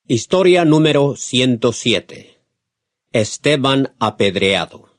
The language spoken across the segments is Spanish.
Historia número 107. Esteban apedreado.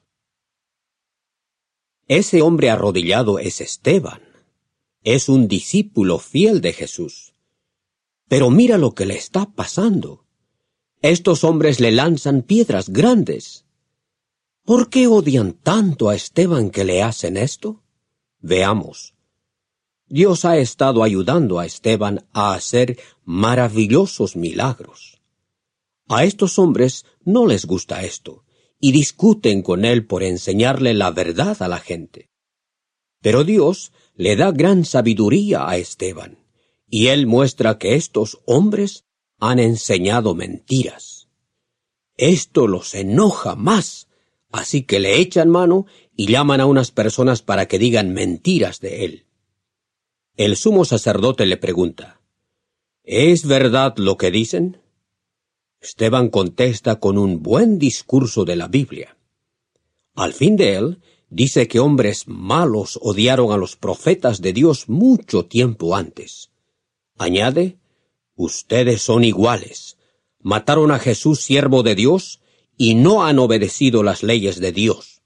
Ese hombre arrodillado es Esteban. Es un discípulo fiel de Jesús. Pero mira lo que le está pasando. Estos hombres le lanzan piedras grandes. ¿Por qué odian tanto a Esteban que le hacen esto? Veamos. Dios ha estado ayudando a Esteban a hacer maravillosos milagros. A estos hombres no les gusta esto, y discuten con él por enseñarle la verdad a la gente. Pero Dios le da gran sabiduría a Esteban, y él muestra que estos hombres han enseñado mentiras. Esto los enoja más, así que le echan mano y llaman a unas personas para que digan mentiras de él. El sumo sacerdote le pregunta, ¿es verdad lo que dicen? Esteban contesta con un buen discurso de la Biblia. Al fin de él, dice que hombres malos odiaron a los profetas de Dios mucho tiempo antes. Añade, ustedes son iguales. Mataron a Jesús, siervo de Dios, y no han obedecido las leyes de Dios.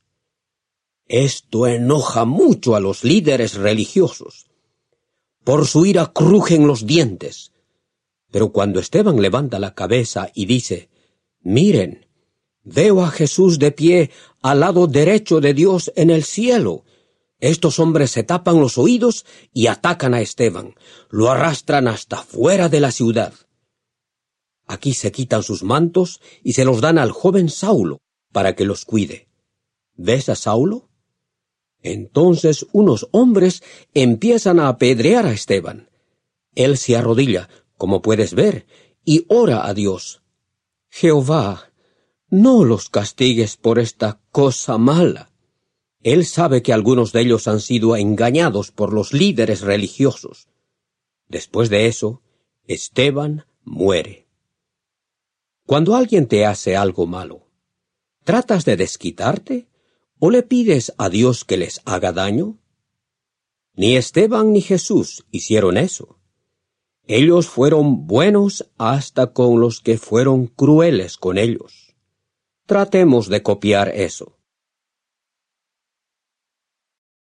Esto enoja mucho a los líderes religiosos. Por su ira crujen los dientes. Pero cuando Esteban levanta la cabeza y dice, miren, veo a Jesús de pie al lado derecho de Dios en el cielo. Estos hombres se tapan los oídos y atacan a Esteban. Lo arrastran hasta fuera de la ciudad. Aquí se quitan sus mantos y se los dan al joven Saulo para que los cuide. ¿Ves a Saulo? Entonces unos hombres empiezan a apedrear a Esteban. Él se arrodilla, como puedes ver, y ora a Dios. Jehová, no los castigues por esta cosa mala. Él sabe que algunos de ellos han sido engañados por los líderes religiosos. Después de eso, Esteban muere. Cuando alguien te hace algo malo, ¿tratas de desquitarte? ¿O le pides a Dios que les haga daño? Ni Esteban ni Jesús hicieron eso. Ellos fueron buenos hasta con los que fueron crueles con ellos. Tratemos de copiar eso.